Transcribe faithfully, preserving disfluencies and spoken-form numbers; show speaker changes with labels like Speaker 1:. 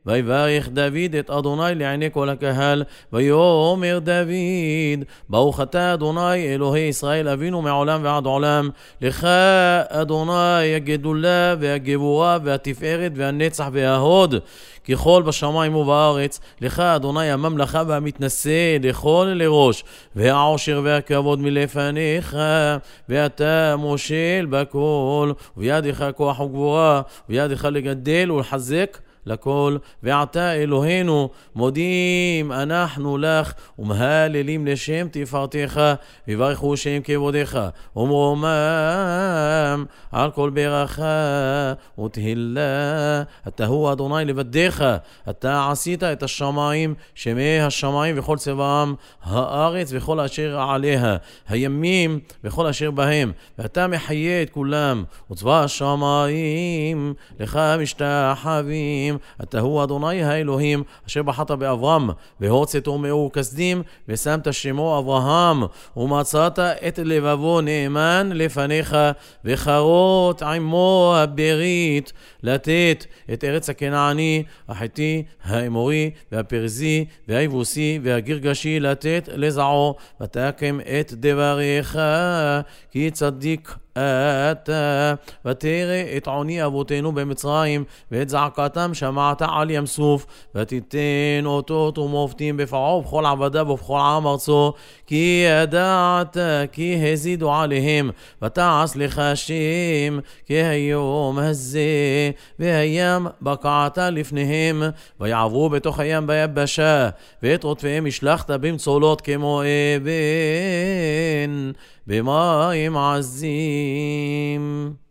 Speaker 1: ויברך דוד את אדוני לעיני כל הקהל, ויאמר דוד, ברוך אתה אדוני אלוהי ישראל אבינו מעולם ועד עולם, לך אדוני הגדולה והגבורה והתפארת והנצח וההוד ככל בשמיים ובארץ, לך אדוני הממלכה והמתנשא לכל לראש, והעושר והכבוד מלפניך, ואתה מושל בכל, ובידך כוח וגבורה, ובידך לגדל ולחזק לכל. ועתה אלוהינו מודים אנחנו לך ומהללים לשם תפארתך, וברכו שם כבודך ומרומם על כל ברכה ותהילה. אתה הוא אדוני לבדך, אתה עשית את השמיים שמי השמיים וכל צבאם, הארץ וכל אשר עליה, הימים וכל אשר בהם, ואתה מחיה את כולם, וצבא השמיים לך משתחווים. אתה הוא אדוני האלוהים אשר בחרת באברהם והוצאתו מאור כסדים ושמת שמו אברהם, ומצאת את לבבו נאמן לפניך, וחרות עמו הברית לתת את ארץ הכנעני, החיתי, האמורי והפרזי והיבוסי והגרגשי לתת לזרעו, ותקם את דבריך כי צדיק אתה, ותראה את עוני אבותינו במצרים ואת זעקתם שמעת על ים סוף, ותיתן אותות ומופתים בפרעה ובכל עבדיו ובכל עם ארצו, כי ידעת כי הזידו עליהם, ותעש לך שם כהיום הזה, והים בקעת לפניהם, ויעברו בתוך הים ביבשה, ואת רודפיהם השלחת במצולות כמו אבן במים עזים.